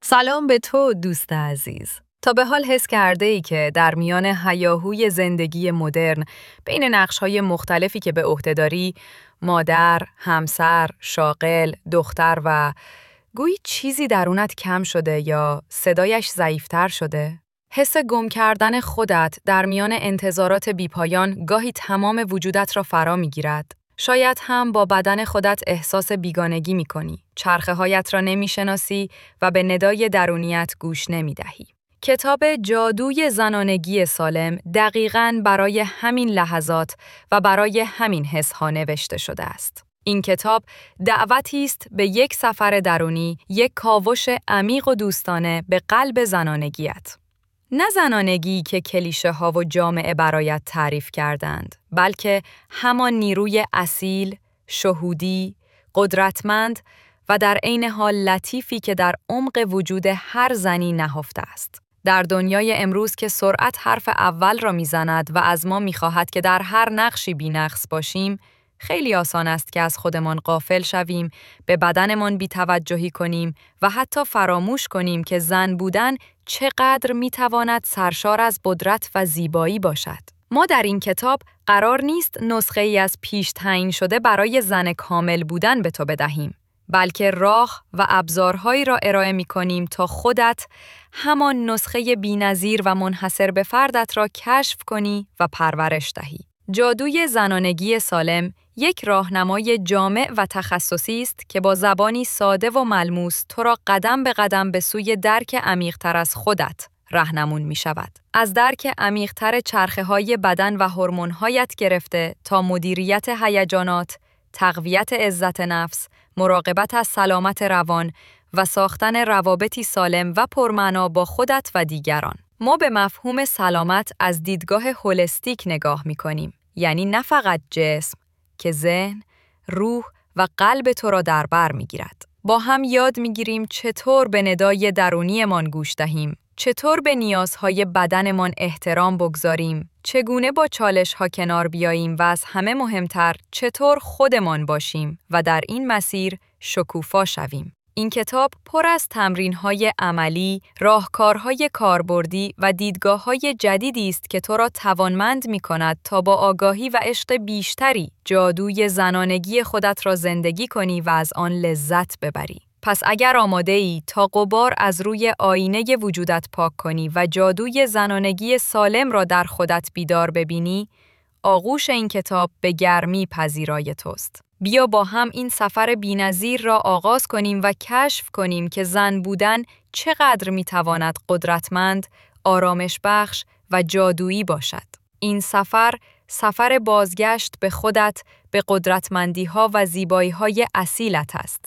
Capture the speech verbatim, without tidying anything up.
سلام به تو دوست عزیز. تا به حال حس کرده ای که در میان هیاهوی زندگی مدرن بین نقش‌های مختلفی که به عهده داری، مادر، همسر، شاغل، دختر و گویی چیزی درونت کم شده یا صدایش ضعیف‌تر شده؟ حس گم کردن خودت در میان انتظارات بیپایان گاهی تمام وجودت را فرا می‌گیرد. شاید هم با بدن خودت احساس بیگانگی می‌کنی، چرخه هایت را نمی‌شناسی و به ندای درونیت گوش نمی‌دهی. کتاب جادوی زنانگی سالم دقیقاً برای همین لحظات و برای همین حس‌ها نوشته شده است. این کتاب دعوتی است به یک سفر درونی، یک کاوش عمیق و دوستانه به قلب زنانگیت. نه زنانگی که کلیشه ها و جامعه برایت تعریف کردند، بلکه همان نیروی اصیل، شهودی، قدرتمند و در عین حال لطیفی که در عمق وجود هر زنی نهفته است. در دنیای امروز که سرعت حرف اول را میزند و از ما میخواهد که در هر نقشی بی‌نقص باشیم، خیلی آسان است که از خودمان غافل شویم، به بدنمان بی‌توجهی کنیم و حتی فراموش کنیم که زن بودن چقدر میتواند سرشار از قدرت و زیبایی باشد. ما در این کتاب قرار نیست نسخه ای از پیش تعیین شده برای زن کامل بودن به تو بدهیم، بلکه راه و ابزارهایی را ارائه می کنیم تا خودت همان نسخه بی‌نظیر و منحصر به فردت را کشف کنی و پرورش دهی. جادوی زنانگی سالم یک راهنمای جامع و تخصصی است که با زبانی ساده و ملموس تو را قدم به قدم به سوی درک عمیق‌تر از خودت راهنمون می شود. از درک عمیق‌تر چرخه‌های بدن و هورمون‌هایت گرفته تا مدیریت هیجانات، تقویت عزت نفس، مراقبت از سلامت روان و ساختن روابطی سالم و پرمعنا با خودت و دیگران. ما به مفهوم سلامت از دیدگاه هولستیک نگاه می کنیم، یعنی نه فقط جسم، که ذهن، روح و قلب تو را در بر می گیرد. با هم یاد می گیریم چطور به ندای درونیمان گوش دهیم، چطور به نیازهای بدنمان احترام بگذاریم، چگونه با چالش‌ها کنار بیاییم و از همه مهمتر چطور خودمان باشیم و در این مسیر شکوفا شویم. این کتاب پر از تمرین‌های عملی، راهکارهای کاربردی و دیدگاه‌های جدیدی است که تو را توانمند می‌کند تا با آگاهی و عشق بیشتری جادوی زنانگی خودت را زندگی کنی و از آن لذت ببری. پس اگر آماده‌ای تا غبار از روی آینه وجودت پاک کنی و جادوی زنانگی سالم را در خودت بیدار ببینی، آغوش این کتاب به گرمی پذیرای توست. بیا با هم این سفر بی‌نظیر را آغاز کنیم و کشف کنیم که زن بودن چقدر می‌تواند قدرتمند، آرامش بخش و جادویی باشد. این سفر، سفر بازگشت به خودت، به قدرتمندی‌ها و زیبایی‌های اصیلت است.